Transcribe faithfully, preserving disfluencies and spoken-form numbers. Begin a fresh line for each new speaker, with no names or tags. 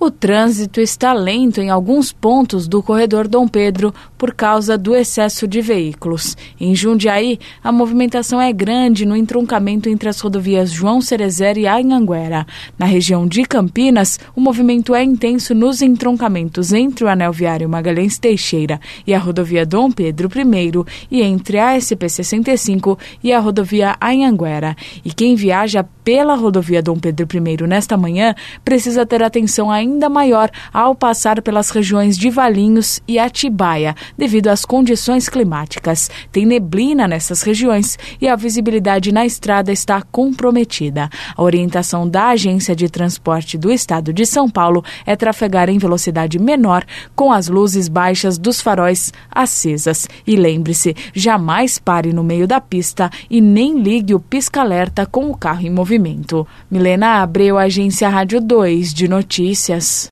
O trânsito está lento em alguns pontos do corredor Dom Pedro por causa do excesso de veículos. Em Jundiaí, a movimentação é grande no entroncamento entre as rodovias João Cerezer e Anhanguera. Na região de Campinas, o movimento é intenso nos entroncamentos entre o Anel Viário Magalhães Teixeira e a rodovia Dom Pedro I e entre a S P sessenta e cinco e a rodovia Anhanguera. E quem viaja pela rodovia Dom Pedro I nesta manhã precisa ter atenção ainda maior ao passar pelas regiões de Valinhos e Atibaia, devido às condições climáticas. Tem neblina nessas regiões e a visibilidade na estrada está comprometida. A orientação da Agência de Transporte do Estado de São Paulo é trafegar em velocidade menor, com as luzes baixas dos faróis acesas. E lembre-se, jamais pare no meio da pista e nem ligue o pisca-alerta com o carro em movimento. Milena Abreu, Agência Rádio dois de Notícias.